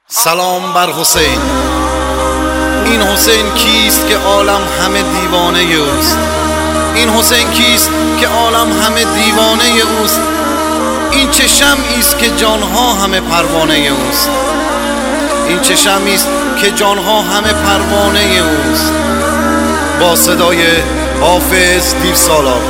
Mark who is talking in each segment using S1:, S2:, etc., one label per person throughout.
S1: سلام بر حسین. این حسین کیست که عالم همه دیوانه اوست؟ این حسین کیست که عالم همه دیوانه اوست؟ این چه شمعی است که جانها همه پروانه اوست؟ این چه شمعی است که جانها همه پروانه اوست؟ با صدای حافظ دیرسالار.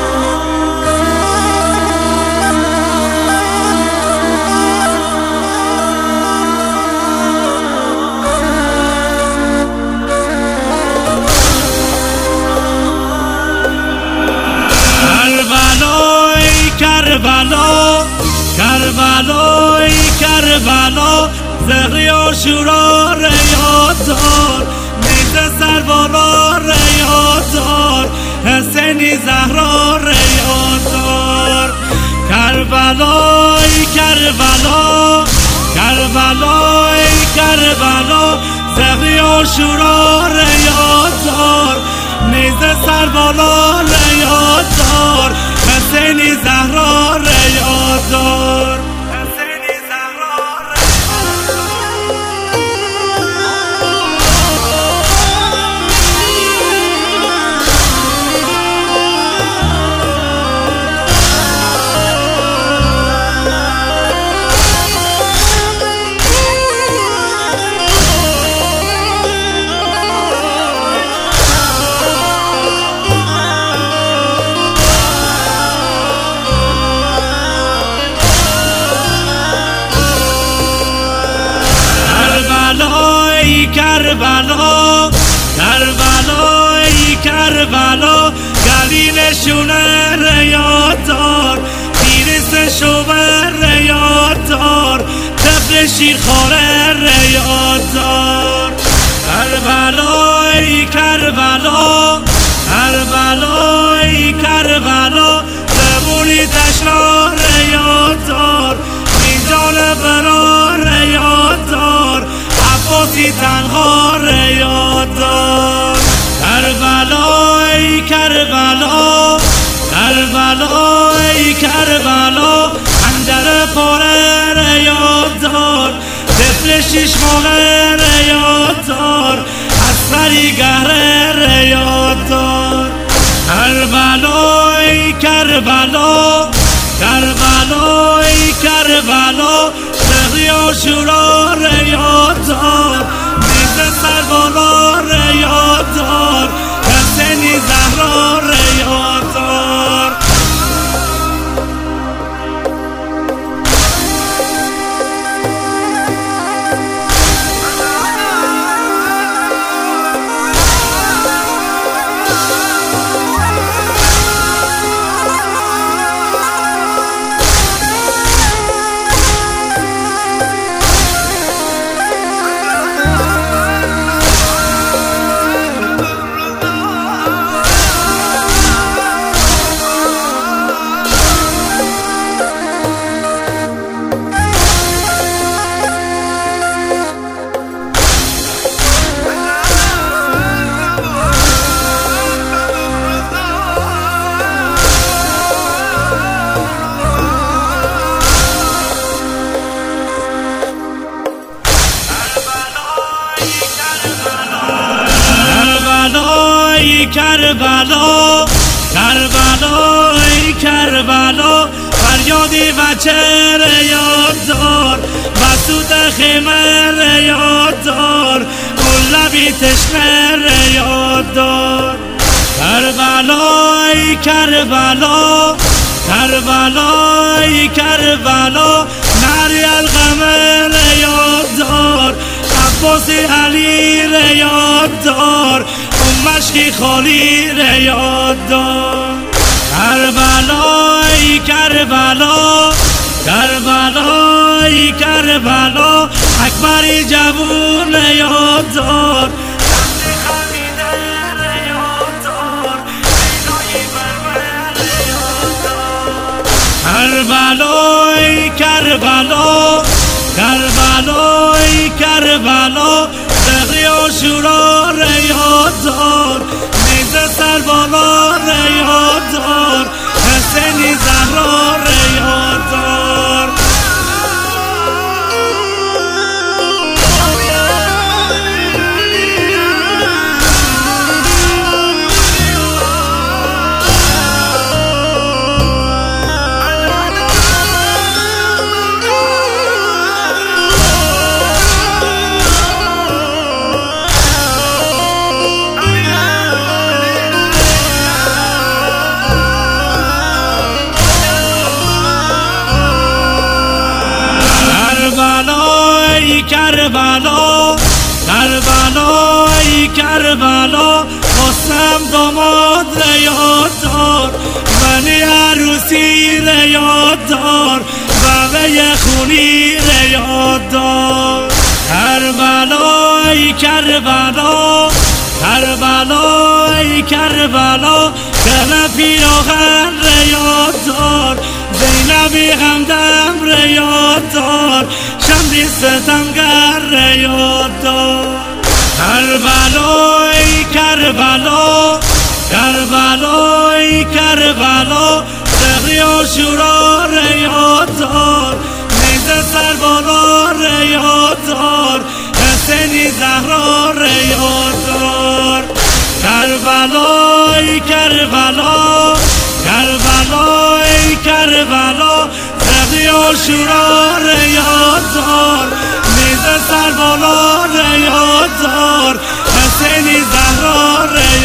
S2: کربلا ای کربلا زهری آشورا را یاد دار، نیز سربالا را یاد دار، حسینی زهرا را یاد دار. کربلا ای کربلا، کربلا ای کربلا زهری آشورا را یاد دار، نیز سربالا را یاد دار، حسینی زهرا را یاد دار. کربلا کربلا ای کربلا گلینشونه را یاد دار، تیرس شوبر را یاد دار، طفل شیرخواره را یاد دار. کربلا ای کربلا، کربلا ای کربلا زبونی تشنا را یاد دار، میدان برا را یاد دار، عباسی تنها را یاد دار. کربلا ای کربلا، کربلا ای کربلا اندر پاره را یاد دار، طفل شیش ماهه را یاد دار، اسفری گهره را یاد دار. کربلا ای کربلا، کربلا ای کربلا زهری آشورا را یاد دار، نیز سربالا را یاد دار، حسینی زهرا را یاد دار. کربلا کربلا ای کربلا فریادی بچه را یاد دار، مسعود خیمه را یاد دار، گلابی تشنه را یاد دار. کربلا ای کربلا، کربلا ای کربلا نری القمه را یاد دار، عباسی علی را یاد دار، مشکی خالی را یاد دار. کربلا ای کربلا، کربلا ای کربلا اکبری جوون را یاد دار، کربلا ای کربلا، کربلا ای کربلا زهری آشورا را یاد دار، نیز سربالا را یاد دار، حسینی زهرا را یاد دار. کربلا کربلا ای کربلا خواستم داماد را یاد دار منی عروسی را یاد دار بابه خونی را یاد دار کربلا ای کربلا کربلا ای کربلا دل پیراهن را یاد دار زینبی همدم را یاد دار شمدی ستمگر را یاد دار کربلا ای کربلا کربلا ای کربلا دغری عاشورا را یاد دار نیزه سربالا را یاد دار حسینی زهرا را یاد دار کربلا ای کربلا کربلا ای کربلا دغری عاشورا را یاد دار نیزه سربالا را یاد دار حسینی زهرا را